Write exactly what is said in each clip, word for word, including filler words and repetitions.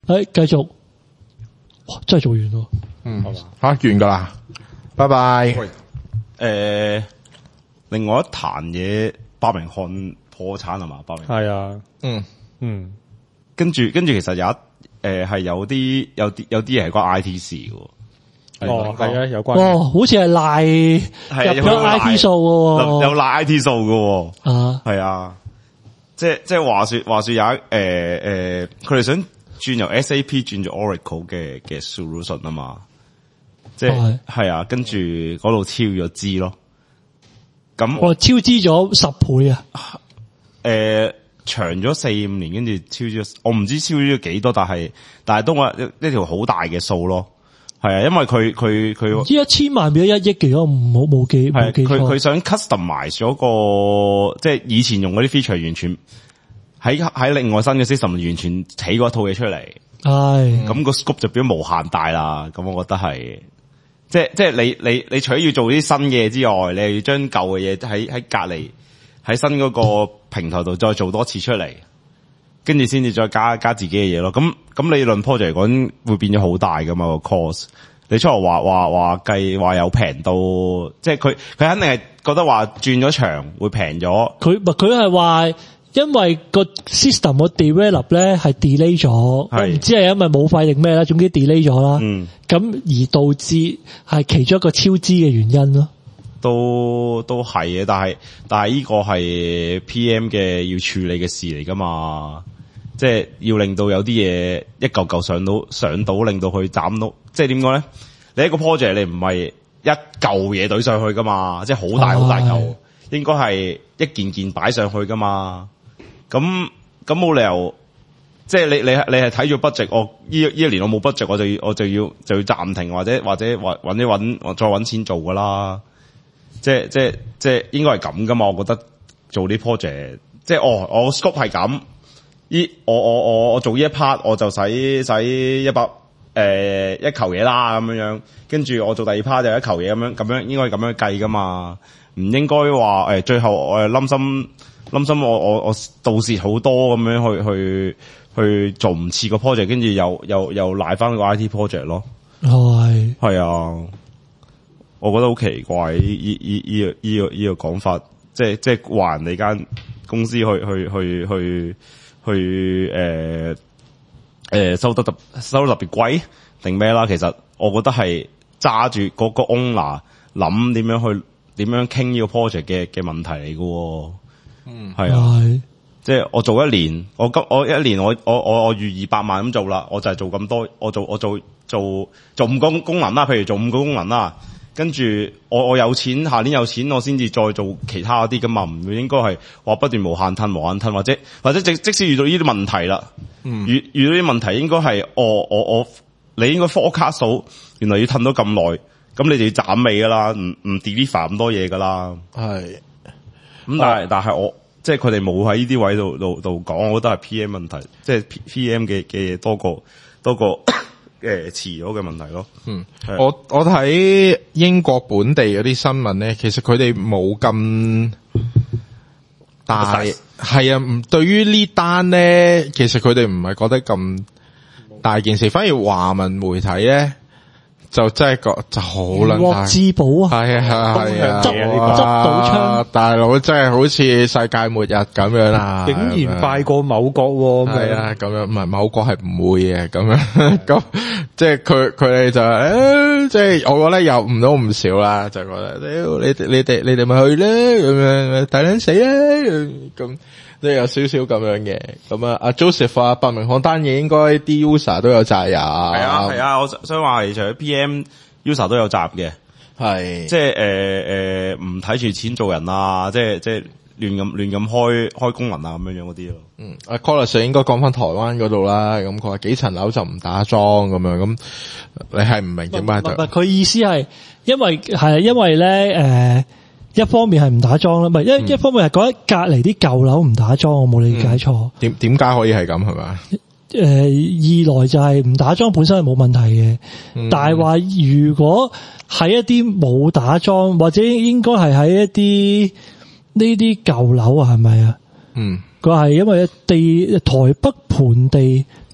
誒，繼續，哇，真係做完咯， 嗯，吓完噶啦，拜拜。 誒、呃，另外一壇嘢，伯明翰破產係嘛？伯明翰係啊， 嗯嗯， 跟住跟住，其實有一誒係、呃、有啲有啲有啲嘢係關 I T 事嘅。 哦，係啊，有關。 哦，好似係賴入咗 I T 數嘅， 有賴 I T 數嘅。 啊， 係啊，即係即係話說話說有一誒誒，佢、呃、哋、呃、想轉由 S A P 轉咗 Oracle 嘅嘅 solution 啊嘛，即係係啊，跟住嗰度超咗支咯。咁我超支咗十倍啊！ 誒、呃，長咗四五年，跟住超咗，我唔知超咗幾多，但係但係都話一一條好大嘅數咯。係啊，因為佢佢佢唔知一千萬變咗一億嘅，我唔好冇記冇記錯。 佢佢想 customize 咗個，即係以前用嗰啲 feature 完全喺喺另外新嘅 system 完全起嗰一套嘢出嚟。 係咁個 scope 就變咗無限大啦。咁我覺得係，即係即係你你你除咗要做啲新嘅嘢之外，你要將舊嘅嘢喺喺隔籬喺新嗰個平台度再做多次出嚟。跟住先至再加加自己嘅嘢咯，咁咁理論 project 嚟講會變咗好大噶嘛個 cost。你出嚟話話話計話有平到，即係佢佢肯定係覺得話轉咗場會平咗。 佢唔佢係話因為個 system 個 develop 咧係 delay 咗，我唔知係因為冇費定咩啦，總之 delay 咗啦。嗯，咁而導致係其中一個超支嘅原因咯。 都都係嘅，但係但係呢個係 P M 嘅要處理嘅事嚟噶嘛，即係要令到有啲嘢一嚿嚿上到上到，令到佢斬到，即係點講咧？你一個 project 你唔係一嚿嘢懟上去噶嘛，即係好大好大嚿，應該係一件件擺上去噶嘛。咁咁冇理由，即係你你你係睇住 budget，我呢呢一年我冇 budget，我就要我就要就要暫停或者或者揾揾一揾再揾錢做噶啦。即係即係即係應該係咁噶嘛？我覺得做啲 project，即係哦，我 scope 係咁，依我我我我做呢一 part 我就使使一百誒一球嘢啦咁樣樣，跟住我做第二 part 就一球嘢咁樣咁樣，應該係咁樣計噶嘛？唔應該話誒最後我冧心冧心我我我盜蝕好多咁樣去去去做唔似個 project， 跟住又又又賴翻個 I T project 咯。 係係啊。我覺得好奇怪，依依依依個依個依個講法，即係即係話人哋間公司去去去去去誒誒、呃呃、收得特收得特別貴定咩啦？其實我覺得係揸住嗰個 owner 諗點樣去點樣傾呢個 project 嘅嘅問題嚟嘅。嗯，係啊，即係我做一年，我今我一年我我我我預二百萬咁做啦，我就係做咁多，我做我做做做五個功能啦，譬如做五個功能啦。跟住我我有錢，下年有錢，我先至再做其他啲噶嘛，唔會應該係話不斷無限吞無限吞，或者或者即即使遇到呢啲問題啦，嗯，遇遇到啲問題應該係我我我你應該 forecast 到原來要吞到咁耐，咁你就要斬尾噶啦，唔唔 deliver 咁多嘢噶啦，係咁但係但係我即係佢哋冇喺呢啲位度度度講，我覺得係 P M 問題，即係 P M 嘅嘅嘢多過多過。誒，遲咗嘅問題咯。 嗯，我我睇英國本地嗰啲新聞咧，其實佢哋冇咁大，係啊，唔對於呢單咧，其實佢哋唔係覺得咁大件事，反而華文媒體咧就真係覺就好撚大。 獲至寶啊！ 係啊係啊， 執執到槍， 大佬真係好似世界末日咁樣啊！ 竟然快過某國喎， 係啊，咁樣唔係某國係唔會嘅，咁樣咁即係佢佢哋就誒，即係我覺得又唔到唔少啦，就覺得屌你哋你哋你哋咪去咧，咁樣大撚死咧，咁即係有少少咁樣嘅。咁啊，阿 Joseph 啊，伯明翰單嘢應該啲 user 都有責任。 係啊係啊，我想話係除咗 P M user 都有責嘅，係即係誒誒唔睇住錢做人啊，即係即係亂咁亂咁開開功能啊咁樣樣嗰啲咯。 嗯，阿 Collis 應該講翻台灣嗰度啦，咁佢話幾層樓就唔打樁咁樣，咁你係唔明點解？ 唔係佢意思係因為係因為咧誒、呃、一方面係唔打樁啦，唔係一、嗯、一方面係覺得隔離啲舊樓唔打樁，我冇理解錯。 點點解可以係咁係咪？ 誒、呃，二來就係唔打樁本身係冇問題嘅，嗯、但係話如果喺一啲冇打樁，或者應該係喺一啲呢啲舊樓啊，係咪啊？嗯，佢係因為地台北盆地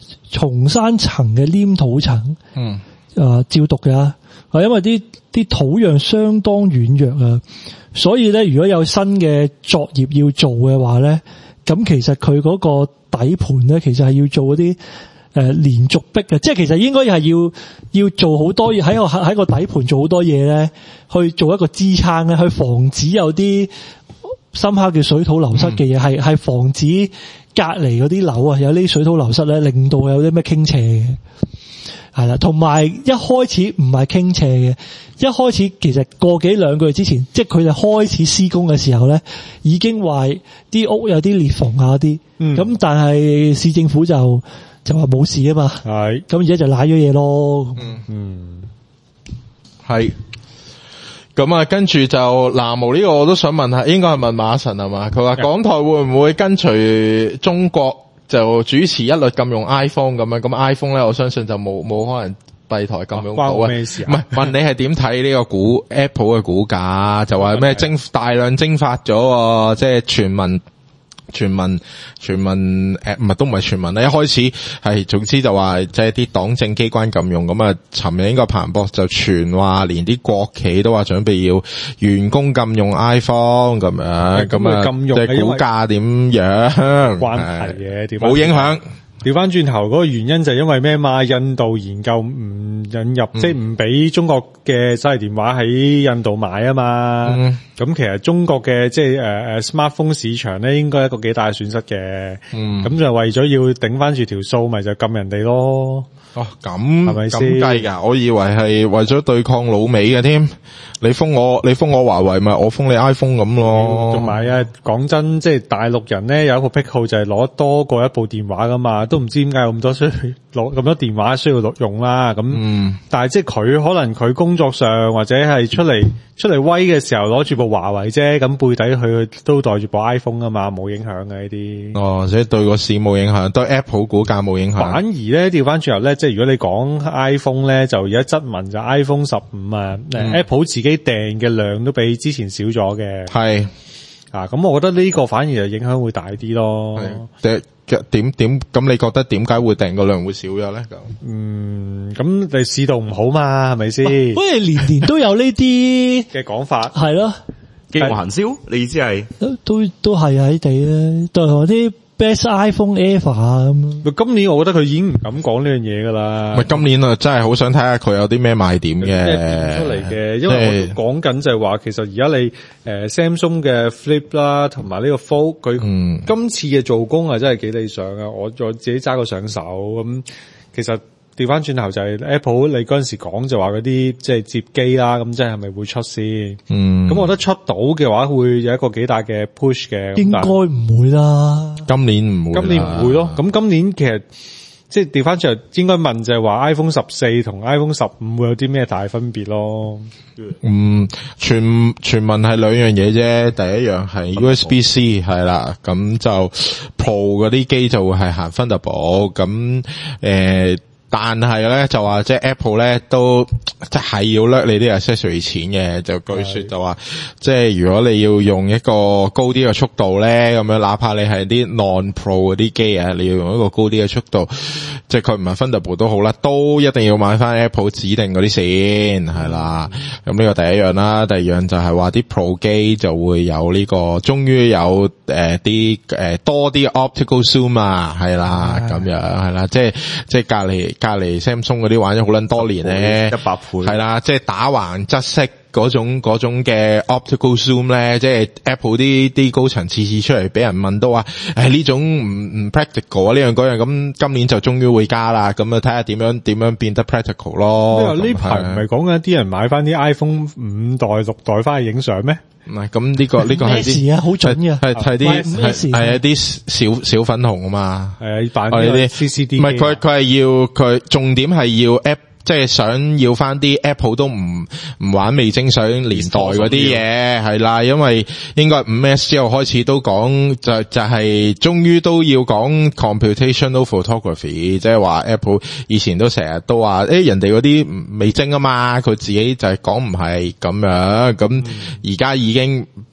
松山層嘅黏土層， 嗯， 誒、呃、照讀嘅，啊，因為啲啲土壤相當軟弱啊，所以咧如果有新嘅作業要做嘅話咧，咁其實佢嗰個底盤咧，其實係要做嗰啲誒連續壁嘅，即係其實應該係要要做好多嘢喺個喺個底盤做好多嘢咧，去做一個支撐咧，去防止有啲深刻嘅水土流失嘅嘢，係係、嗯、防止隔離嗰啲樓啊有啲水土流失咧，令到有啲咩傾斜嘅，係啦。同埋一開始唔係傾斜嘅，一開始其實個幾兩個月之前，即係佢哋開始施工嘅時候咧，已經話啲屋有啲裂縫啊啲，咁、嗯、但係市政府就就話冇事啊嘛，係咁而家就瀨咗嘢咯，嗯嗯， 係。咁啊，跟住就南無呢個我都想問下，應該係問馬神係嘛？佢話港台會唔會跟隨中國就主持一律禁用 iPhone 咁樣？咁 iPhone 咧，我相信就冇冇可能閉台禁用到啊。關我咩事啊？唔係問你係點睇呢個股 Apple 嘅股價？就話咩蒸大量蒸發咗，即係全民。傳聞傳聞誒，唔係都唔係傳聞啦。一開始係總之就話即係啲黨政機關禁用咁啊。尋日應該彭博就傳話，連啲國企都話準備要員工禁用 iPhone 咁樣，咁啊即係股價點樣關係嘅？ 冇影響。 調翻轉頭嗰個原因就係因為咩嘛？印度研究唔引入，嗯、即係唔俾中國嘅手提電話喺印度買啊嘛。咁、嗯、其實中國嘅即係誒誒 smartphone 市場咧，應該係一個幾大損失嘅。咁、嗯、就為咗要頂翻住條數，咪就禁人哋咯。 哦，咁係咪先咁計噶？我以為係為咗對抗老美嘅添。你封我，你封我華為，咪我封你 iPhone 咁咯。 同埋啊，講真，即係大陸人咧有一個癖好就係攞多過一部電話噶嘛，都唔知點解有咁多需要攞咁多電話需要錄用啦。咁，嗯、但係即係佢可能佢工作上或者係出嚟出嚟威嘅時候攞住部華為啫，咁背底佢都袋住部 iPhone 啊嘛，冇影響嘅呢啲。哦， 所以對個市冇影響，對 Apple 股價冇影響。 反而咧調翻轉頭咧，即係如果你講 iPhone 咧，就而家質問就 iPhone 十五啊，嗯、Apple 自己訂嘅量都比之前少咗嘅。係啊，咁我覺得呢個反而係影響會大啲咯。 點點點咁？你覺得點解會訂個量會少咗咧？咁嗯，咁你市道唔好嘛，係咪先？ 不過年年都有呢啲嘅講法， 係咯， 饑餓行銷，你意思係都都都係喺地咧，對我啲。Best iPhone ever 啊咁， 今年我覺得佢已經唔敢講呢樣嘢噶啦。 咪今年啊，真係好想睇下佢有啲咩賣點嘅出嚟嘅，因為我講緊就係話，其實而家你誒、呃、Samsung 嘅 Flip 啦，同埋呢個 Fold， 佢今次嘅做工啊，真係幾理想啊！我再自己揸過上手咁、嗯，其實。調翻轉頭就係 Apple，你嗰陣時講就話嗰啲即係摺機啦，咁即係係咪會出先？嗯，咁我覺得出到嘅話會有一個幾大嘅 push 嘅。 應該唔會啦， 今年唔會， 今年唔會咯。咁今年其實即係調翻轉頭應該問就係話 iPhone 十四同 iPhone 十五會有啲咩大分別咯？ 嗯，全傳聞係兩樣嘢啫。第一樣係 U S B C 係啦，咁就 Pro 嗰啲機就會係行 Thunderbolt 咁誒。但係咧就話即係 Apple 咧都即係要掠你啲 accessory 錢嘅，就據說就話即係如果你要用一個高啲嘅速度咧，咁樣哪怕你係啲 non pro 嗰啲機啊，你要用一個高啲嘅速度，即係佢唔係 Thunderbolt 都好啦，都一定要買翻 Apple 指定嗰啲先係啦。咁呢個第一樣啦，第二樣就係話啲 Pro 機就會有呢個，終於有誒啲誒多啲 optical zoom 啊，係啦咁樣係啦，即係即係隔籬。隔籬 Samsung 嗰啲玩咗好撚多年咧，一百倍係啦，即係打橫側式嗰種嗰種嘅 optical zoom 咧，即係 Apple 啲啲高層次次出嚟俾人問都話，誒呢種唔唔 practical 啊，呢樣嗰樣，咁今年就終於會加啦，咁啊睇下點樣點樣變得 practical 咯。 因為呢排唔係講緊啲人買翻啲 iPhone 五代六代翻去影相咩？ 唔係，咁呢個呢個係啲啊，好準嘅， 係係啲係係一啲小小粉紅啊嘛， 係啊，扮啲 C C D， 唔係佢佢係要佢重點係要 app。即係想要翻啲 Apple 都唔唔玩味精想年代嗰啲嘢係啦，因為應該五 S 之後開始都講就就係終於都要講 computational photography，即係話 Apple 以前都成日都話誒人哋嗰啲味精啊嘛，佢自己就係講唔係咁樣，咁而家已經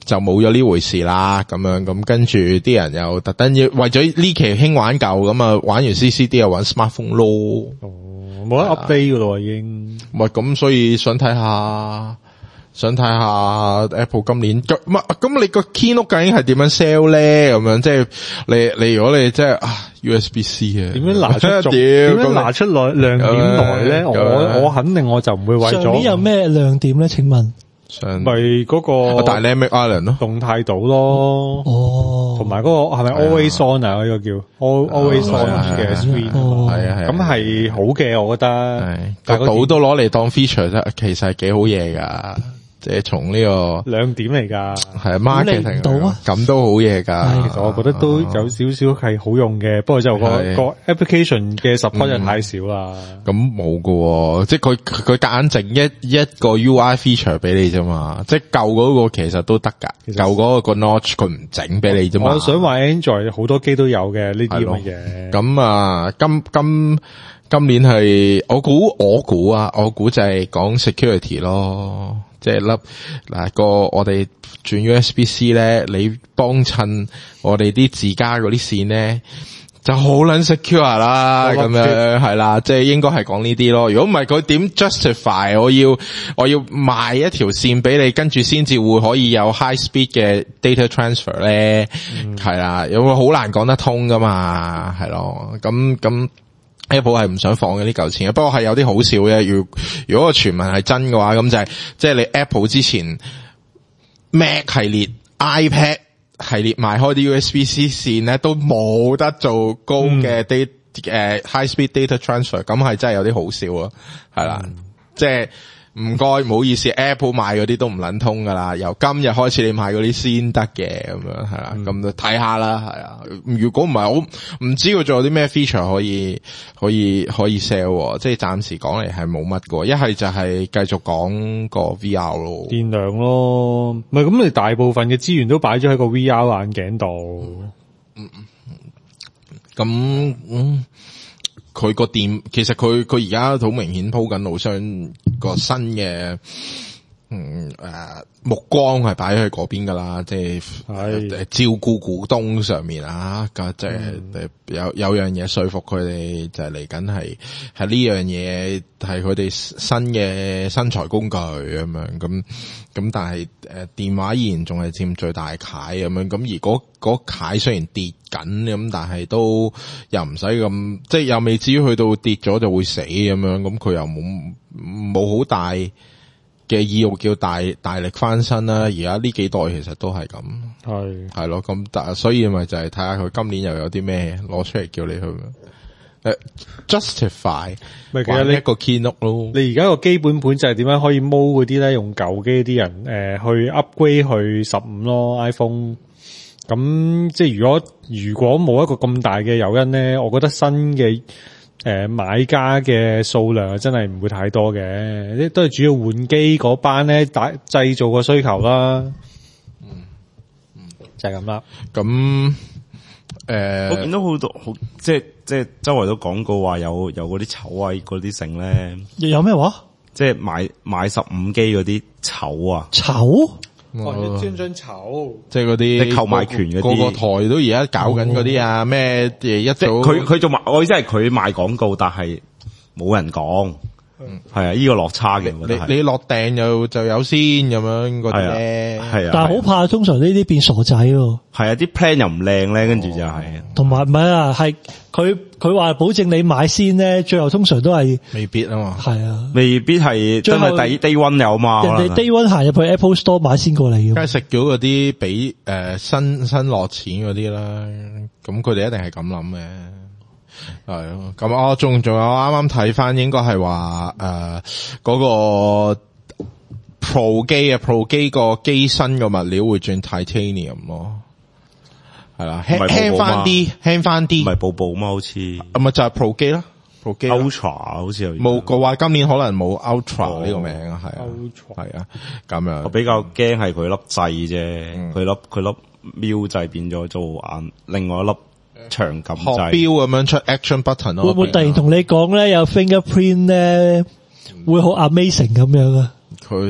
就冇咗呢回事啦，咁樣咁跟住啲人又特登要為咗呢期興玩舊，咁啊玩完 C C D 又玩 smartphone 咯。 哦，冇得 update 噶咯已經。 唔係咁，所以想睇下，想睇下 Apple 今年咁唔係咁你個 Keynote 究竟係點樣 sell 咧？咁樣即係你你如果你即係啊 U S B C 啊， 點樣拿出點樣拿出來亮點來咧？我我肯定我就唔會為咗。 上年有咩亮點咧？請問？ 咪嗰個 Dynamic Island 咯， 動態島咯， 哦， 同埋嗰個係咪 Always On 啊？呢個叫 Always On 嘅 Screen， 係啊係， 咁係好嘅，我覺得。 個島都攞嚟當 feature 啫，其實係幾好嘢噶。即係從呢個亮點嚟㗎， 係 marketing 到啊，咁都好嘢㗎。 其實我覺得都有少少係好用嘅，不過就個個 application 嘅 support 就太少啦。 咁冇㗎，即係佢佢夾硬整一一個 U I feature 俾你啫嘛。即係舊嗰個其實都得㗎，舊嗰個個 notch 佢唔整俾你啫嘛。 我想話 Android 好多機都有嘅呢啲咁嘅嘢。 咁啊，今今今年係我估我估啊，我估就係講 security 咯。即係粒嗱個我哋轉 U S B C 咧，你幫襯我哋啲自家嗰啲線咧，就好撚 secure 啦，咁樣係啦，即係應該係講呢啲咯。如果唔係佢點 justify 我要我要賣一條線俾你，跟住先至會可以有 high speed 嘅 data transfer 咧，係啦、嗯，有個好難講得通噶嘛，係咯，咁咁。Apple 係唔想放嘅呢嚿錢，不過係有啲好笑嘅。如如果個傳聞係真嘅話，咁就係即係你 Apple 之前 Mac 系列、iPad 系列賣開啲 U S B C 線咧，都冇得做高嘅 data 誒 high speed data transfer，咁係真係有啲好笑啊，係啦，嗯、即係。唔該，唔好意思 ，Apple 賣嗰啲都唔撚通噶啦，由今日開始你買嗰啲先得嘅，咁樣係啦，咁就睇下啦，係啊。如果唔係，我唔知佢仲有啲咩 feature 可以可以可以 sell， 即係暫時講嚟係冇乜嘅。一係就係繼續講個 V R 咯， 電量咯，唔係咁你大部分嘅資源都擺咗喺個 V R 眼鏡度。 嗯，咁嗯。佢個店其實佢佢而家好明顯鋪緊路商個新嘅嗯誒、呃、目光係擺喺嗰邊噶啦，即係誒照顧股東上面啊，咁即係有有樣嘢說服佢哋就係嚟緊係係呢樣嘢係佢哋新嘅生財工具咁樣咁咁，但係誒、呃、電話依然仲係佔最大塊咁樣，咁而嗰嗰塊雖然跌緊咁，但係都又唔使咁，即係又未至於去到跌咗就會死咁樣，咁佢又冇冇好大嘅意欲叫大大力翻身啦。而家呢幾代其實都係咁，係係咯，咁但所以咪就係睇下佢今年又有啲咩攞出嚟叫你去誒 justify， 咪其實你一個 keynote 咯。 你而家個基本盤就係點樣可以 move 嗰啲咧，用舊機啲人誒、呃、去 upgrade 去十五咯 iPhone。咁即係如果如果冇一個咁大嘅誘因咧，我覺得新嘅誒、呃、買家嘅數量真係唔會太多嘅，都係主要換機嗰班咧打製造個需求啦。嗯嗯，就係咁啦。 咁誒，呃、 我見到好多好即係即係周圍都講過話有有嗰啲醜位嗰啲剩咧， 有咩話？ 即係買買十五機嗰啲醜啊醜。 哦，一張張籌， 即係嗰啲購買權嗰啲， 個個台都而家搞緊嗰啲啊咩嘢一早， 佢佢做賣，我意思係佢賣廣告，但係冇人講，嗯，係啊，呢個落差嘅， 你你落訂就就有先咁樣嗰啲咧， 係啊， 但係好怕通常呢啲變傻仔喎， 係啊，啲 plan 又唔靚咧，跟住就係， 同埋唔係啊，係佢佢話保證你買先咧，最後通常都係未必啊嘛， 係啊， 未必係真係第 day one 有嘛， 人哋 day one 行入去 Apple Store 買先過嚟嘅， 梗係食咗嗰啲俾誒新新落錢嗰啲啦，咁佢哋一定係咁諗嘅。係咯，咁我仲仲有啱啱睇翻，應該係話誒嗰個 Pro 機啊 ，Pro 機個機身個物料會轉 Titanium 咯，係啦，輕輕翻啲，輕翻啲， 唔係寶寶嘛，好似咁咪就係 Pro 機啦 ，Pro 機 Ultra 好似有冇個話，今年可能冇 Ultra 呢個名啊，係啊，係啊，咁樣。 我比較驚係佢粒掣啫，佢粒佢粒瞄掣變咗做眼，另外一粒。長撳掣， 學標咁樣出 action button 咯。 會唔會突然同你講咧有 fingerprint 咧，會好 amazing 咁樣啊？ 佢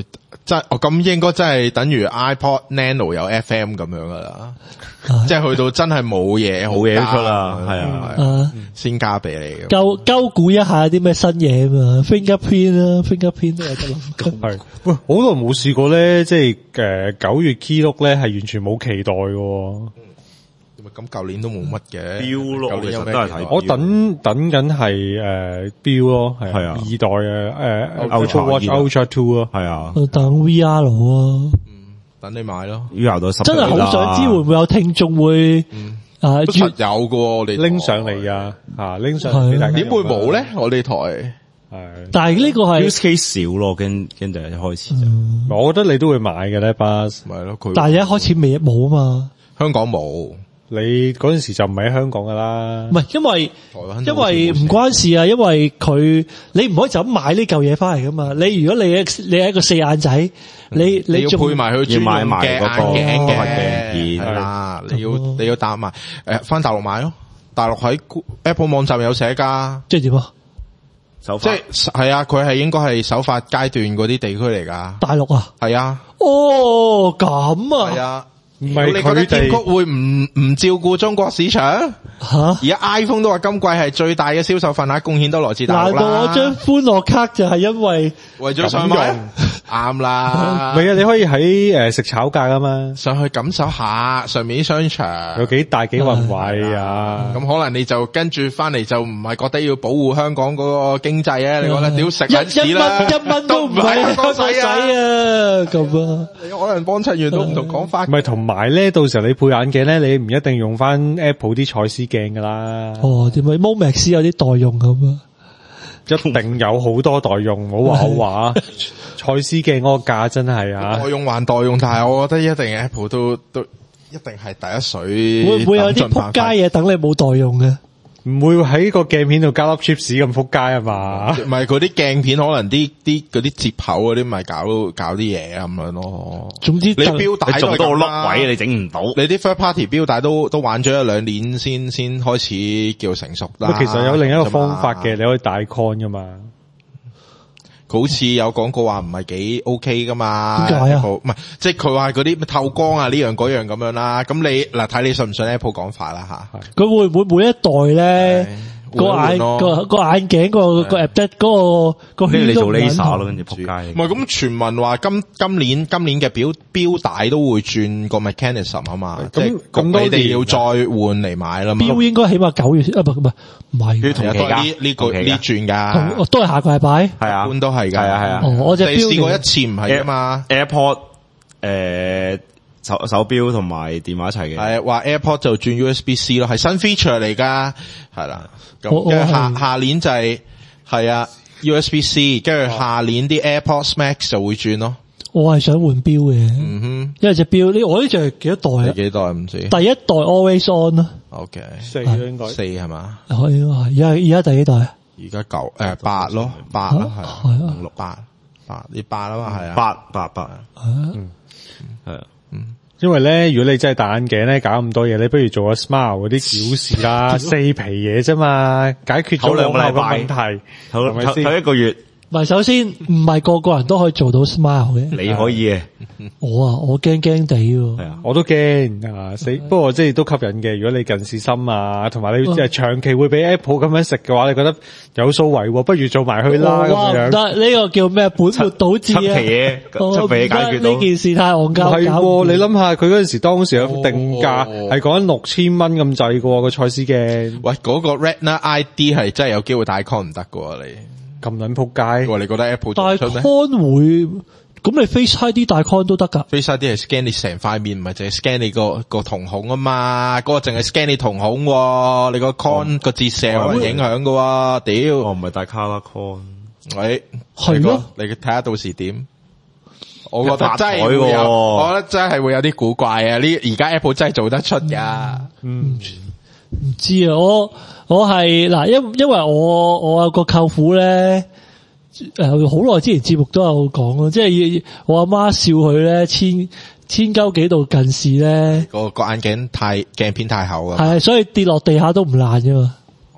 真哦咁應該真係等於 iPod Nano 有 F M 咁樣噶啦，即係去到真係冇嘢冇嘢出啦，係啊， 啊， 先加俾你。 鳩鳩估一下啲咩新嘢啊嘛 ，fingerprint 啦 ，fingerprint 都有得諗。 係，喂，好耐冇試過咧，即係誒九月 Keynote 咧係完全冇期待嘅。 咁舊年都冇乜嘅， 標咯， 舊年有咩都係睇。 我等等緊係誒標咯，係係啊二代嘅誒 Ultra Watch Ultra Two 咯， 係啊， 等 V R 咯， 嗯，等你買咯。 要游到十， 真係好想知會唔會有聽眾會啊都實有嘅，我哋拎上嚟啊，吓拎上嚟俾大家。 點會冇咧？我哋台係， 但係呢個係 use case 少咯，跟跟住一開始就， 我覺得你都會買嘅咧，Buzz。 咪咯，佢但係一開始未冇啊嘛。 香港冇。 你嗰陣時就唔喺香港噶啦， 唔係因為台灣因為唔關事啊，因為佢你唔可以就咁買呢嚿嘢翻嚟噶嘛。你如果你你係一個四眼仔，你你要仲配埋佢專用嘅眼鏡嘅係啦，你要你要搭埋誒翻大陸買咯，大陸喺 Apple 網站有寫噶， 即係點啊？ 手即係係啊，佢係應該係首發階段嗰啲地區嚟噶， 大陸啊？ 係啊， 哦咁啊？ 係啊。 唔係你覺得佢哋 Tim Cook 會唔唔照顧中國市場？ 吓？ 而家 iPhone 都話今季係最大嘅銷售份額，貢獻都來自大陸啦。 難道我張歡樂卡就係因為為咗上買？啱啦。 唔係啊，你可以喺誒食炒價噶嘛， 上去感受下上面啲商場有幾大幾宏偉啊！ 咁可能你就跟住翻嚟就唔係覺得要保護香港嗰個經濟啊？你覺得屌食緊屎啦， 一蚊一蚊都唔喺香港使啊！咁啊， 你可能幫襯完都唔同講法。 唔係同埋咧，到時候你配眼鏡咧，你唔一定用翻 Apple 啲蔡司鏡噶啦。 哦，點解 Momax 有啲代用咁啊？ 一定有好多代用，唔好話我話蔡司鏡嗰個價真係啊！ 代用還代用，但係我覺得一定 Apple 都都一定係第一水。 會唔會有啲仆街嘢等你冇代用嘅？ 唔會喺個鏡片度加粒 chips 咁仆街啊嘛？ 唔係嗰啲鏡片可能啲啲嗰啲接口嗰啲咪搞搞啲嘢咁樣咯。 總之你錶帶做多個碌位你整唔到， 你啲 third party 錶帶都都玩咗一兩年先先開始叫成熟啦。 其實有另一個方法嘅，你可以帶 con 噶嘛。 好似有講過話唔係幾 OK 噶嘛？ 點解啊？ 唔係，即係佢話嗰啲透光啊呢樣嗰樣咁樣啦。咁你嗱睇你信唔信 Apple 講法啦吓？ 佢會唔會每一代咧個眼個個眼鏡個個 app 嗰個個圈都唔同？ 你做 laser 咯，跟住仆街。 唔係咁傳聞話今今年今年嘅錶錶帶都會轉個 mechanism 啊嘛。咁咁你哋要再換嚟買啦嘛。 錶應該起碼九月啊，唔唔唔係， 同期噶呢呢個呢轉噶， 都係下個禮拜。 係啊， 一般都係噶， 係啊係啊。 哦，我隻錶你試過一次唔係啊嘛 ？AirPod 誒手手錶同埋電話一齊嘅。 係話 AirPod 就轉 U S B C 咯，係新 feature 嚟噶，係啦。咁跟住下下年就係係啊 U S B C， 跟住下年啲 AirPods Max 就會轉咯。 我係想換錶嘅， 嗯哼， 因為隻錶呢，我呢隻係幾多代啊？ 幾代唔知。 第一代 Always On 咯。 OK， 四應該四係嘛？ 可以係，而家而家第幾代啊？ 而家九誒八咯，八咯係係啊， 六八八你八啊嘛係啊， 八八八嗯係啊。 因為咧，如果你真係戴眼鏡咧，搞咁多嘢，你不如做個 Smile 嗰啲小事啦，四皮嘢啫嘛，解決咗兩個禮拜問題，係咪先？ 頭一個月， 唔係首先唔係個個人都可以做到 Smile 嘅， 你可以嘅。 我啊，我驚驚地喎。 係啊， 我都驚啊死！不過即係都吸引嘅。如果你近視深啊，同埋你即係長期會俾 Apple 咁樣食嘅話，你覺得有數圍，不如做埋去啦咁樣。 唔得，呢個叫咩？本末倒置啊！ 七皮嘢，七皮嘢解決到呢件事太戇鳩。 係，你諗下佢嗰陣時當時有定價係講緊六千蚊咁滯嘅個蔡司鏡。 喂，嗰個 Retina I D 係真係有機會戴 con 唔得嘅你。 咁撚仆街， 哇！你覺得 Apple 戴出咩 con 會咁你 Face I D 戴 con 都得噶 ？Face I D 係 scan 你成塊面，唔係淨係 scan 你個個瞳孔啊嘛。嗰、嗰個淨係 scan 你瞳孔，你個 con 個折射有影響嘅。屌， 我唔係戴 color con， 喂， 係咯， 你睇下到時點？我覺得真係會有，我覺得真係會有啲古怪啊！呢而家 Apple 真係做得出噶。 嗯，唔知啊，我我係嗱，因因為我我有個舅父咧。誒，好耐之前節目都有講咯，即係我阿媽笑佢咧，千千鳩幾度近視咧， 個個眼鏡太鏡片太厚啊， 係，所以跌落地下都唔爛噶嘛。 哦，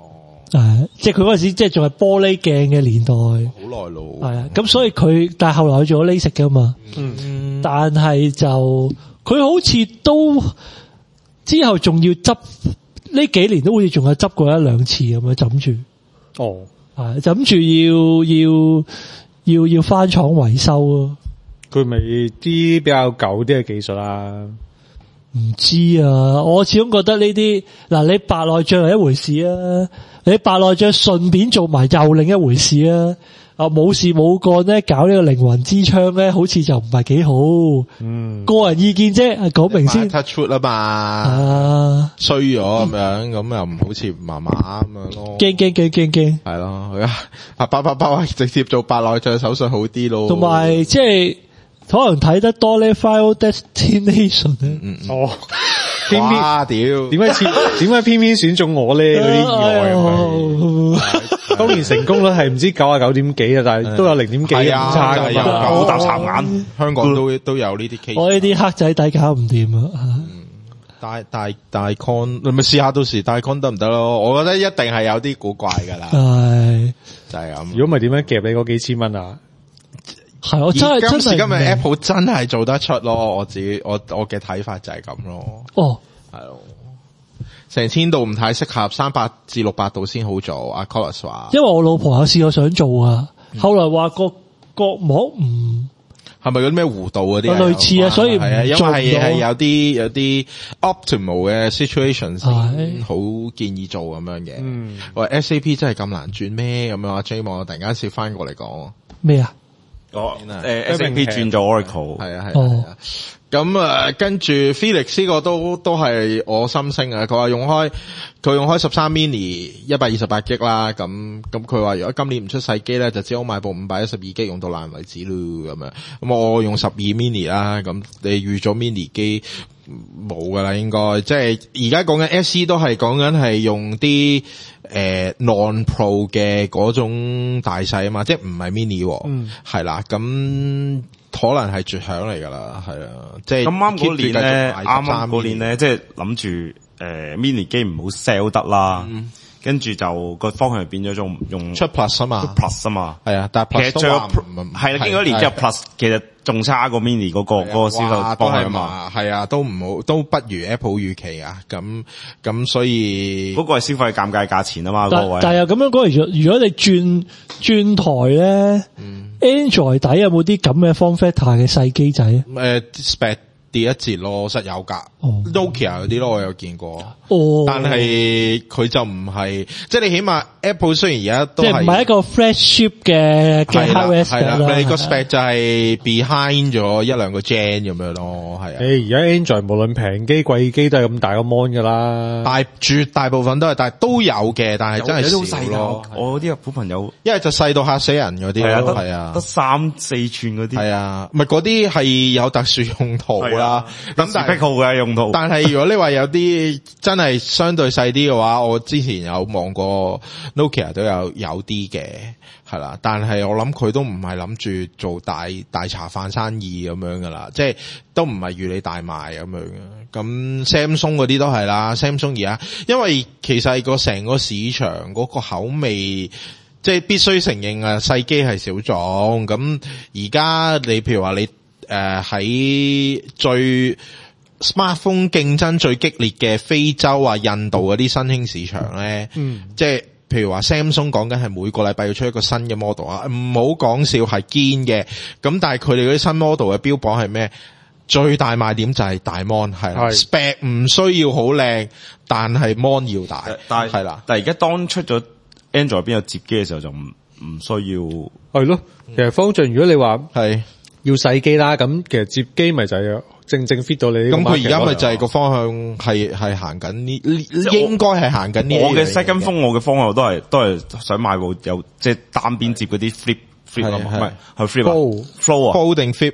係，即係佢嗰陣時即係仲係玻璃鏡嘅年代， 好耐咯。 係啊，咁所以佢但係後來佢做咗 LASIK 噶嘛，嗯，但係就佢好似都之後仲要執呢幾年都好似仲有執過一兩次咁樣枕住， 哦， 係枕住要要要要翻廠維修咯。 佢咪啲比較舊啲嘅技術啊？ 唔知啊，我始終覺得呢啲嗱，你白內障係一回事啊，你白內障順便做埋又另一回事啊。啊，冇事冇幹咧，搞呢個靈魂之窗咧，好似就唔係幾好。嗯，個人意見啫，講明先。 touch wood 啊嘛， 啊， 衰咗咁樣，咁又唔好似麻麻咁樣咯。 驚驚驚驚驚， 係咯，啊八八八直接做白內障手術好啲咯。 同埋即係可能睇得多咧 Final Destination 咧。 嗯嗯哦。偏偏屌， 點解點解偏偏選中我咧？嗰啲意外咁樣，當然成功率係唔知九啊九點幾啊，但係都有零點幾咁差噶嘛， 好大殘眼。 香港都都有呢啲 case。 我呢啲黑仔底搞唔掂啊！ 大大大 con，你咪試下到時大 con 得唔得咯？我覺得一定係有啲古怪噶啦。係就係咁。 如果唔係點樣夾你嗰幾千蚊啊？ 係我真係真係今時今日 Apple 真係做得出咯，我自己我我嘅睇法就係咁咯。 哦， 係咯，成千度唔太適合，三百至六百度先好做。阿 Collis 話， 因為我老婆有試過想做啊，嗯、後來話個角膜唔係咪嗰啲咩弧度嗰啲類似啊，所以唔係啊，因為係係有啲有啲 optimal 嘅 situation 先好建議做咁樣嘅。嗯，喂 S A P 真係咁難轉咩？咁樣阿 J 望我突然間接翻過嚟講咩啊？ 哦，誒 S A P 轉咗 Oracle， 係啊係啊，咁啊跟住 Felix 呢個都都係我心聲啊！佢話用開佢用開十三 mini 一百二十八 G 啦，咁咁佢話如果今年唔出細機咧，就只好買部五百一十二 G 用到爛為止咯咁樣。咁我用十二 mini 啦，咁你預咗 mini 機冇噶啦，應該即係而家講緊 S E 都係講緊係用啲。誒、呃、non pro 嘅嗰種大細啊嘛，即係唔係 mini，嗯，係啦，咁可能係絕響嚟噶啦，係啊，即係咁啱嗰年咧，啱啱嗰年咧，即係諗住誒 mini 機唔好 sell 得啦，嗯、跟住就個方向變咗用用出 plus 啊嘛， 出 plus 啊嘛， 係啊，但係 plus 都話係啦，經過一年之後 plus 其實仲差過 mini 嗰、嗰個嗰、嗰個銷售方向啊嘛， 係啊，都唔好，都不如 Apple 預期啊，咁咁所以嗰個係消費尷尬價錢啊嘛， 但嗰位。 但係又咁樣講，如果如果你轉轉台咧、嗯、，Android 底有冇啲咁嘅 form factor 嘅細機仔啊？ 誒、呃、spec 跌一截咯，實有噶、哦、，Nokia 嗰啲咯，我有見過。哦，但係佢就唔係，即係你起碼 Apple 雖然而家都係，即係唔係一個 flagship 嘅嘅 hardware spec 啦。 你個 spec 就係 behind 咗一兩個 gen 咁樣咯，係啊。 誒，而家 Android 無論平機貴機都係咁大個 mon 噶啦， 大絕大部分都係，但係都有嘅，但係真係少咯。 我啲日本朋友， 因為就細到嚇死人嗰啲咯，係啊， 得三四寸嗰啲， 係啊，唔係嗰啲係有特殊用途啦， 咁但係癖好嘅用途。 但係如果你話有啲真係相對細啲嘅話，我之前有望過 Nokia 都有有啲嘅，係啦。但係我諗佢都唔係諗住做大大茶飯生意咁樣噶啦，即係都唔係預你大賣咁樣嘅。咁 Samsung 嗰啲都係啦 ，Samsung 而家因為其實個成個市場嗰個口味。即係必須承認啊，細機係小眾。咁而家你譬如話你誒喺、呃、最 smartphone 競爭最激烈嘅非洲啊、印度嗰啲新興市場咧，嗯，即係譬如話 Samsung 講緊係每個禮拜要出一個新嘅 model 啊，唔好講笑係堅嘅。咁但係佢哋嗰啲新 model 嘅標榜係咩？最大賣點就係大 mon 係啦 ，spec 唔需要好靚，但係 mon 要大， 但係係啦。但係而家當出咗 Android 邊有接機嘅時候就唔唔需要係咯。其實方丈如果你話係要細機啦，咁其實接機咪就係正正 fit 到你。咁佢而家咪就係個方向係係行緊呢，應該係行緊呢。我嘅 second phone 我嘅方向都係都係想買部有即係單邊接嗰啲 flip flip 唔係係 flip flow 啊 ，fold 定 flip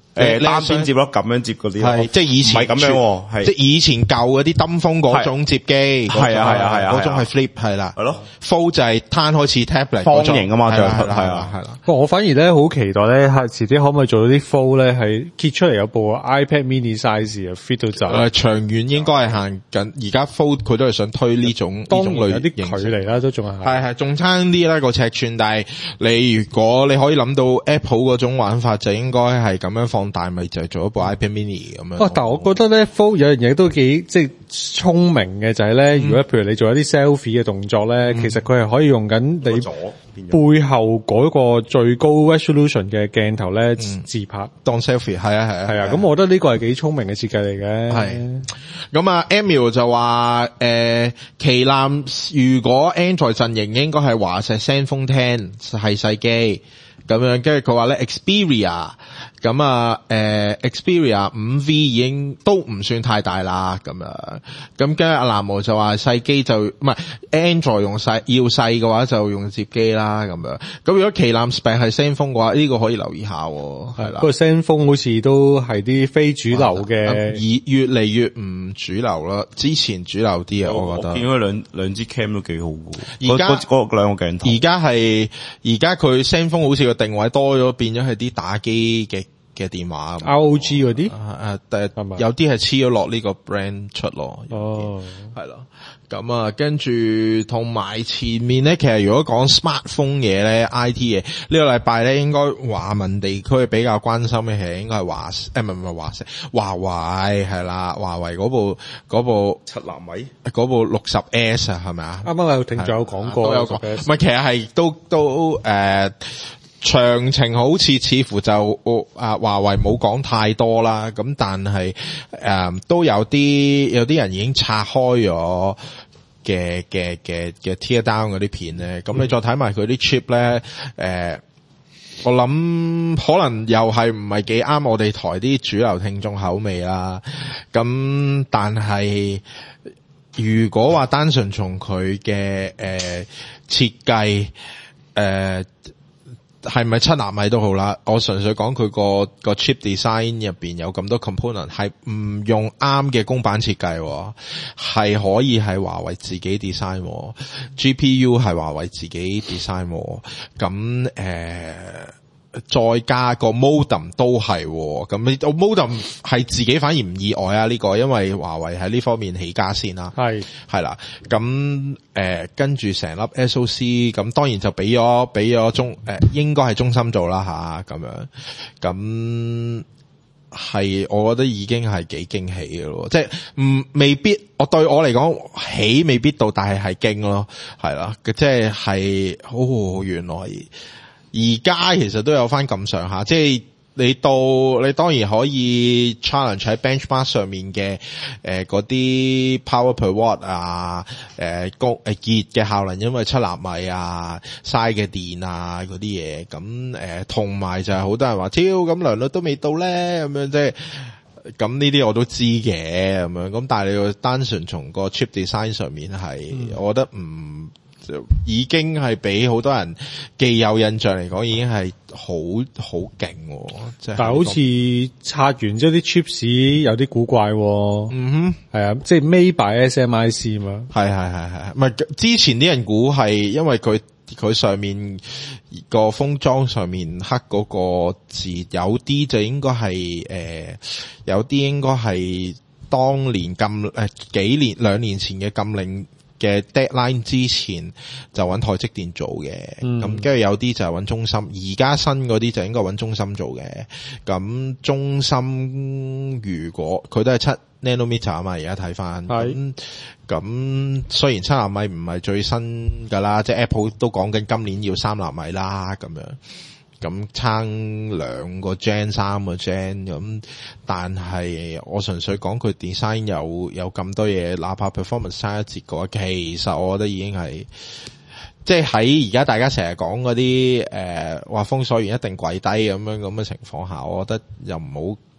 誒單邊接咯，咁樣接嗰啲係即係以前唔係咁樣喎，係即係以前舊嗰啲登峰嗰種接機， 係啊係啊係啊， 嗰種係 flip 係啦， 係咯 ，fold 就係攤開似 tablet 方形啊嘛，就係係係啦係啦。 我反而咧好期待咧，係遲啲可唔可以做到啲 fold 咧，係揭出嚟有部 iPad mini size 啊 fit 到走。 誒長遠應該係行緊，而家 fold 佢都係想推呢種呢種類有啲距離啦，都仲係係係仲差啲啦個尺寸，但係你如果你可以諗到 Apple 嗰種玩法，就應該係咁樣放大，咪就係做一部 iPad mini 咁樣。 哦，但係我覺得咧 fold 有樣嘢都幾即係聰明嘅，就係咧，如果譬如你做一啲 selfie 嘅動作咧，其實佢係可以用緊你背後嗰個最高 resolution 嘅鏡頭咧自拍當 selfie， 係啊係啊係啊，咁我覺得呢個係幾聰明嘅設計嚟嘅。 係咁啊 Emil 就話誒旗艦如果 Android 陣營應該係華碩 Zenfone ten 係細機咁樣，跟住佢話咧 Xperia 咁啊誒 Xperia 五 V 已經都唔算太大啦咁樣，咁跟住阿南無就話細機就唔係 Android 用細要細嘅話就用接機啦咁樣，咁如果旗艦 spec 係 Zenfone 嘅話，呢、這個可以留意下係啦。 不過 Zenfone 好似都係啲非主流嘅， 而越嚟越唔主流啦。之前主流啲啊，我覺得。 見佢兩兩支 cam 都幾好嘅。 而家嗰兩個鏡頭。 而家係而家佢 Zenfone 好似個定位多咗，變咗係啲打機嘅嘅電話 R O G 嗰啲， 誒誒，有啲係黐咗落呢個 brand 出咯。 哦， 係咯。咁啊，跟住同埋前面咧，其實如果講 smartphone 嘢咧 ，I T 嘢，呢個禮拜咧，應該華文地區比較關心嘅係應該係華誒唔係唔係華碩，華為係啦，華為嗰部嗰部七納米嗰部六十 S 啊，係咪啊？ 啱啱有聽眾有講過， 都有講，唔係其實係都都誒。呃詳情好似似乎就啊華為冇講太多啦，咁但係誒、呃、都有啲有啲人已經拆開咗嘅嘅嘅嘅 tear down 嗰啲片咧，咁你再睇埋佢啲 chip 咧，誒、呃、我諗可能又係唔係幾啱我哋台啲主流聽眾口味啦，咁但係如果話單純從佢嘅誒設計誒係咪七納米都好啦，我純粹講佢個個 chip design 入邊有咁多 component 係唔用啱嘅公版設計，係可以係華為自己 design，G P U 係華為自己 design，咁誒、呃、再加個 modem 都係，咁你 modem 係自己反而唔意外啊呢、這個，因為華為喺呢方面起家先啦，係係啦，咁誒跟住成粒 S O C， 咁當然就俾咗俾咗中誒、呃、應該係中芯做啦吓，咁樣咁係我覺得已經係幾驚喜嘅咯，即係唔未必我對我嚟講喜未必到，但係係驚咯，係啦，即係係哦原來而家其實都有翻咁上下，即係。你到你當然可以 challenge 喺 benchmark 上面嘅誒嗰啲 power per watt 啊，誒高誒熱嘅效能，因為七納米啊，嘥嘅電啊嗰啲嘢，咁誒同埋就係好多人話，超咁良率都未到咧，咁樣即係咁呢啲我都知嘅，咁樣咁但係你要單純從個 chip design 上面係，嗯、我覺得唔。已經係俾好多人既有印象嚟講，已經係好好勁，即係。但係好似拆完之後啲 chips 有啲古怪， 嗯哼， 係啊，即係 made by S M I C 嘛， 係係係係，唔係之前啲人估係因為佢佢上面個封裝上面刻嗰個字，有啲就應該係誒，有啲應該係當年禁誒、呃、幾年兩年前嘅禁令嘅 deadline 之前就揾台積電做嘅，咁跟住有啲就係揾中芯，而家新嗰啲就應該揾中芯做嘅。咁中芯如果佢都係七 nanometer 啊嘛，而家睇翻，咁咁雖然七納米唔係最新噶啦，即係 Apple 都講緊今年要三納米啦，咁樣。咁差兩個 gen 三個 gen 咁，但係我純粹講佢 design 有有咁多嘢，哪怕 performance 差一截嘅話，其實我覺得已經係即係喺而家大家成日講嗰啲誒話封鎖完一定跪低咁樣咁嘅情況下，我覺得又唔好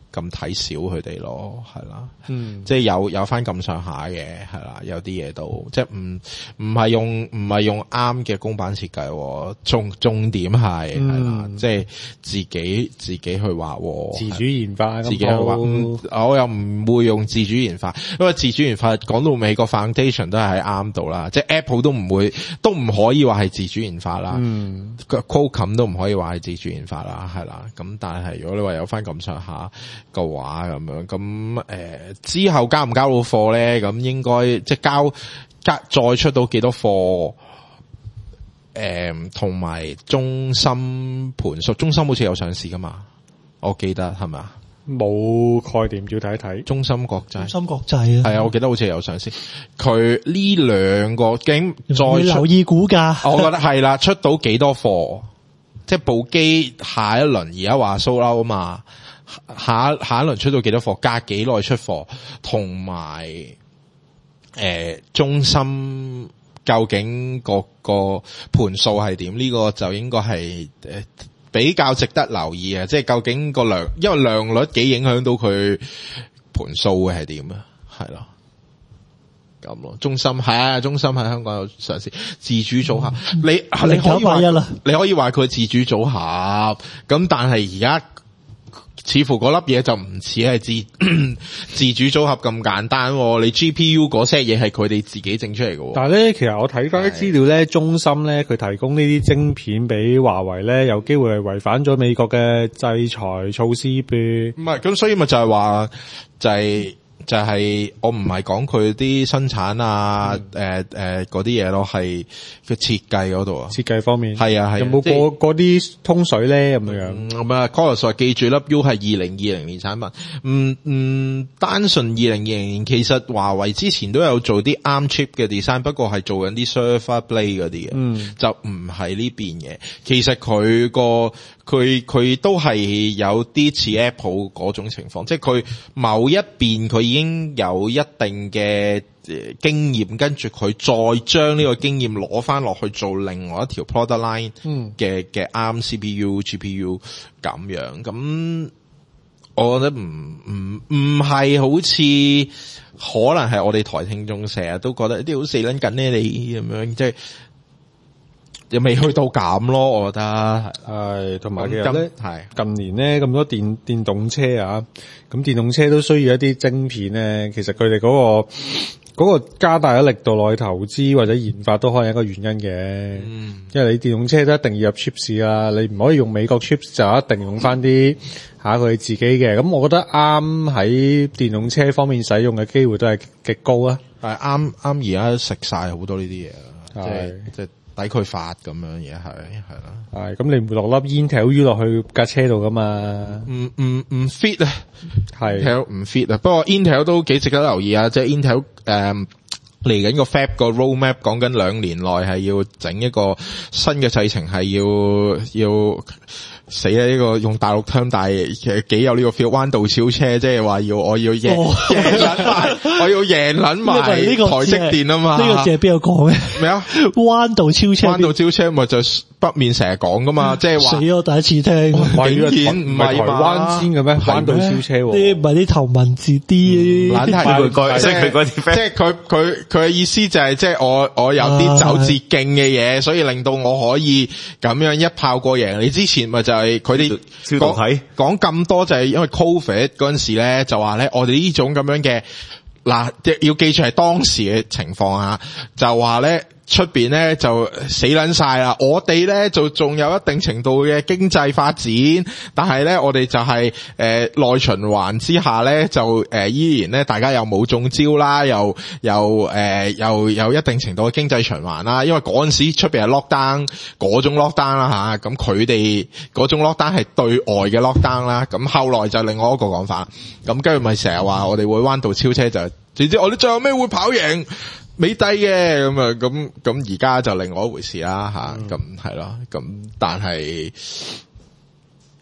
咁睇小佢哋咯，係啦， 嗯， 即係有有翻咁上下嘅，係啦，有啲嘢都即係唔唔係用唔係用啱嘅公版設計，重重點係係啦，即係自己自己去畫， 自主研發， 自己去畫、嗯，我又唔會用自主研發，因為自主研發講到尾個 foundation 都係喺啱度啦，即係 Apple 都唔會都唔可以話係自主研發啦， 嗯 Qualcomm 都唔可以話係自主研發啦，係啦，咁但係如果你話有翻咁上下嘅話咁樣，咁誒、呃、之後交唔交到貨咧？咁應該即係交交再出到幾多貨？誒，同埋中芯盤數，中芯好似有上市噶嘛？我記得係咪啊？ 冇概念，要睇一睇。 中芯國際， 中芯國際啊， 係啊，我記得好似有上市。佢呢兩個竟再要留意股價， 我覺得係啦，出到幾多貨？即係部機下一輪而家話 sold out 啊嘛，下下一輪出到幾多貨？隔幾耐出貨？同埋誒中芯究竟個個盤數係點？呢、這個就應該係誒。呃比較值得留意啊！即係究竟個量，因為量率幾影響到佢盤數會係點啊？係咯，咁咯。中芯係啊，中芯喺香港有上市自主組合，嗯、你你可以話你可以話佢自主組合，咁但係而家似乎嗰粒嘢就唔似係自自主組合咁簡單，你 G P U 嗰些嘢係佢哋自己整出嚟嘅。 但係咧，其實我睇翻啲資料咧，中芯咧佢提供呢啲晶片俾華為咧，有機會係違反咗美國嘅制裁措施嘅。 唔係，咁所以咪就係話就係、是。就係、是、我唔係講佢啲生產啊，誒誒嗰啲嘢咯，係佢設計嗰度啊， 設計方面係啊係。 有冇過嗰啲通水咧咁樣？ 咁啊 Carlos 話記住粒 U 係二零二零年產品，唔唔單純二零二零年，其實華為之前都有做啲 ARM chip 嘅 design， 不過係做緊啲 server blade 嗰啲嘅，嗯，就唔係呢邊嘅。其實佢個佢佢都係有啲似 Apple 嗰種情況，即係佢某一邊佢已經有一定嘅經驗，跟住佢再將呢個經驗攞翻落去做另外一條 product line 嘅嘅 ARM C P U、G P U 咁樣。咁我覺得唔唔唔係好似可能係我哋台聽眾成日都覺得啲好死撚緊呢你咁樣，即係。又未去到咁咯，我覺得係，同埋其實咧， 係近年咧咁多電電動車啊，咁電動車都需要一啲晶片咧，其實佢哋嗰個嗰個加大咗力度落去投資或者研發都可能係一個原因嘅，嗯，因為你電動車都一定要入 chips 啊，你唔可以用美國 chips 就一定用翻啲吓佢自己嘅，咁我覺得啱喺電動車方面使用嘅機會都係極高啊， 係啱啱而家食晒好多呢啲嘢，即係即係。抵佢發咁樣嘢係係啦， 係咁你唔會落粒 Intel U 落去架車度噶嘛？ 唔唔唔 fit 啊，係 Intel 唔 fit 啊。不過 Intel 都幾值得留意啊，即係 Intel 誒嚟緊個 Fab 個 roadmap 講緊兩年內係要整一個新嘅製程，係要要。死啊！呢個用大陸腔，但係其實幾有呢個 feel。彎道超車，即係話要我要贏贏捻埋，我要贏捻埋台積電啊嘛！ 呢個字係邊個講嘅？ 咩啊？ 彎道超車， 彎道超車咪就北面成日講噶嘛，即係話。死我第一次聽， 竟然唔係台灣先嘅咩？彎道超車， 啲唔係啲頭文字 D， 懶係佢即係佢即係佢佢佢嘅意思就係即係我我有啲走捷徑嘅嘢，所以令到我可以咁樣一炮過贏。你之前咪就係。係佢哋講講咁多就係因為 Covid 嗰陣時咧就話咧我哋呢種咁樣嘅嗱，要記住係當時嘅情況啊，就話咧出邊咧就死撚晒啦，我哋咧就仲有一定程度嘅經濟發展，但係咧我哋就係誒內循環之下咧就誒、呃、依然咧大家又冇中招啦，又又誒、呃、又有一定程度嘅經濟循環啦，因為嗰陣時出邊係 lockdown 嗰種 lockdown 啦吓，咁佢哋嗰種 lockdown 係對外嘅 lockdown 啦，咁後來就另外一個講法，咁跟住咪成日話我哋會彎道超車，就總之我哋最後尾會跑贏美帝嘅咁啊，咁咁而家就另外一回事啦吓，咁係咯，咁但係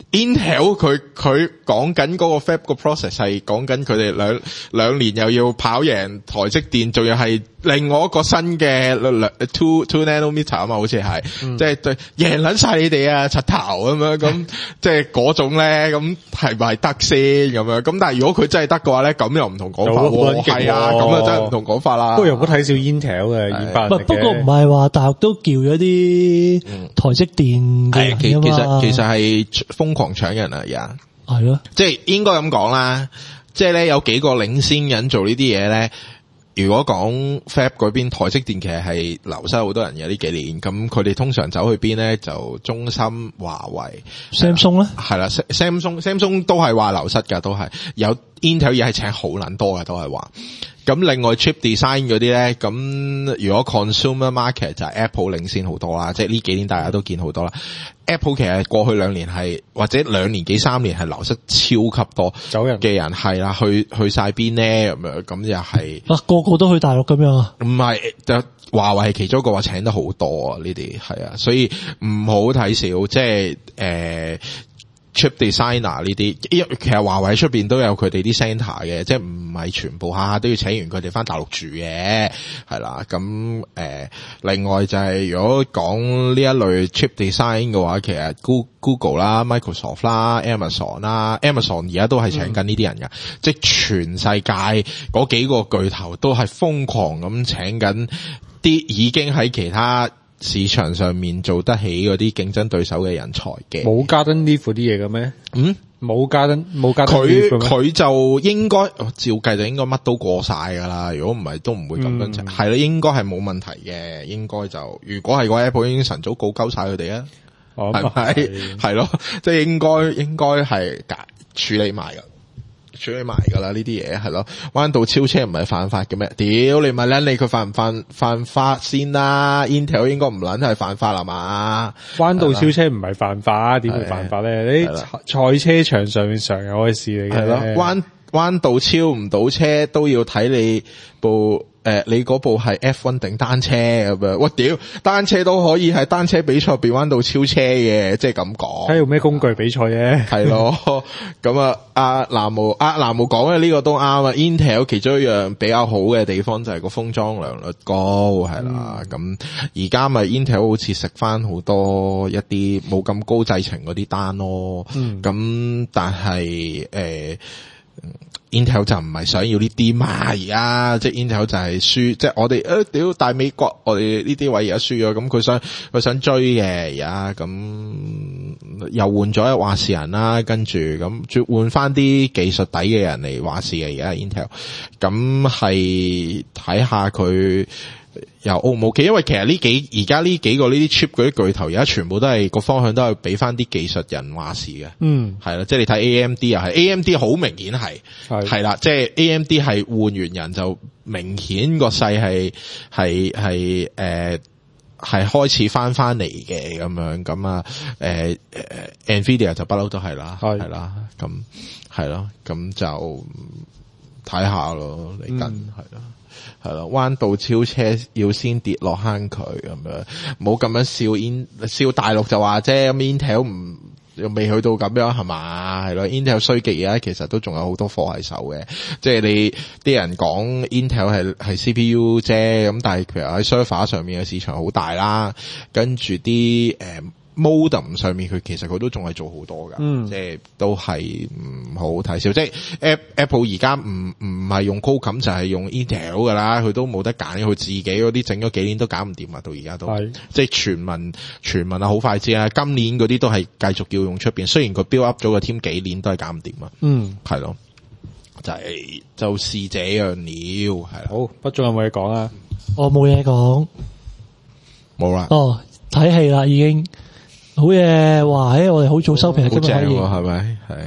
Intel 佢佢講緊嗰個 Fab 個 process 係講緊佢哋兩兩年又要跑贏台積電，仲要係另外一個新嘅兩 two two nanometer 啊嘛，好似係，即係對贏撚晒你哋啊，柒頭咁樣咁，即係嗰種咧，咁係咪得先咁樣？咁但係如果佢真係得嘅話咧，咁又唔同講法喎，係啊，咁啊真係唔同講法啦。 不過又唔好睇小 Intel 嘅二百。 不過唔係話大陸都叫咗啲台積電嘅人其㗎嘛， 其實其實係瘋狂搶人啊，而家係咯， 即係應該咁講啦，即係咧有幾個領先人做呢啲嘢咧。如果講 Fab 嗰邊，台積電其實係流失好多人嘅呢幾年，咁佢哋通常走去邊咧？就中芯、華為、 Samsung 咧， 係啦 ，Samsung Samsung 都係話流失㗎，都係有 Intel 嘢係請好撚多嘅，都係話。咁另外 chip design 嗰啲咧，咁如果 consumer market 就係 Apple 領先好多啦，即係呢幾年大家都見好多啦。Apple 其實過去兩年係或者兩年幾三年係流失超級多走人嘅人，係啦，去去晒邊咧咁樣，咁又係啊個個都去大陸咁樣啊？ 唔係，就華為係其中一個話請得好多啊，呢啲係啊，所以唔好睇少，即係誒。呃chip designer 呢啲，因為其實華為出邊都有佢哋啲 centre 嘅，即係唔係全部下下都要請完佢哋翻大陸住嘅，係啦。咁誒、呃，另外就係、是、如果講呢一類 chip design 嘅話，其實 Google 啦、Microsoft 啦、Amazon 啦、Amazon 而家都係請緊呢啲人㗎，嗯、即係全世界嗰幾個巨頭都係瘋狂咁請緊啲已經喺其他市場上面做得起嗰啲競爭對手嘅人才嘅。 冇加登呢副啲嘢嘅咩？ 嗯， 冇加登冇加登佢佢就應該照計就應該乜都過晒噶啦。如果唔係都唔會咁樣請，係咯、嗯，應該係冇問題嘅。應該就如果係個 Apple 已經晨早告鳩晒佢哋啊，係咪係咯？即係應該應該係處理埋噶。處理埋噶啦呢啲嘢係咯，彎道超車唔係犯法嘅咩？屌你咪撚你佢犯唔犯犯法先啦 ？Intel 應該唔撚係犯法啦嘛？ 彎道超車唔係犯法，點會犯法咧？你賽車場上面常有嘅事嚟嘅。係咯， 彎彎道超唔到車都要睇你部。誒、呃，你嗰部係 F 一 定單車咁樣？我屌，單車都可以係單車比賽變彎道超車嘅，即係咁講。睇用咩工具比賽嘅？ 係咯，咁啊，阿南無阿南無講嘅呢個都啱啊。Intel 其中一樣比較好嘅地方就係個封裝良率高，係啦。咁而家咪 Intel 好似食翻好多一啲冇咁高製程嗰啲單咯。咁、嗯、但係誒。呃Intel 就唔係想要呢啲嘛，而家即係 Intel 就係輸，即係我哋誒屌大美國，我哋呢啲位而家輸咗，咁佢想佢想追嘅而家，咁又換咗一話事人啦，跟住咁換翻啲技術底嘅人嚟話事嘅而家 Intel，咁係睇下佢。又 O 唔 OK？因為其實呢幾而家呢幾個呢啲 chip 嗰啲巨頭，而家全部都係個方向都係俾翻啲技術人話事嘅。嗯，係啦，即係你睇 A M D 又係 A M D 好明顯係係啦，即係 A M D 係換完人就明顯個勢係係係誒係開始翻翻嚟嘅咁樣咁啊誒誒 Nvidia 就不嬲都係啦，係啦，咁係咯，咁就睇下咯，嚟緊係啦。係咯，彎道超車要先跌落坑渠咁樣，冇咁樣笑 In 笑大陸就話啫，咁 Intel 唔又未去到咁樣係嘛，係咯 ，Intel 衰極而家其實都仲有好多貨喺手嘅，即係你啲人講 Intel 係係 C P U 啫，咁但係其實喺 server 上面嘅市場好大啦，跟住啲誒。modem 上面佢其實佢都仲係做好多噶，嗯、即係都係唔好睇少。即係 Apple 而家唔唔係用 Qualcomm 就係用 Intel 噶啦，佢都冇得揀，佢自己嗰啲整咗幾年都搞唔掂啊，到而家都是即係傳聞傳聞啊，好快知啊，今年嗰啲都係繼續要用出邊，雖然佢 build up 咗個 team 幾年都係搞唔掂啊。嗯，係咯，就係、是、就是這樣了，係好，不仲有冇嘢講啊？ 我冇嘢講， 冇啦。 哦，睇戲啦已經。好嘢，哇！誒，我哋好早收皮，今日可以， 係咪？係。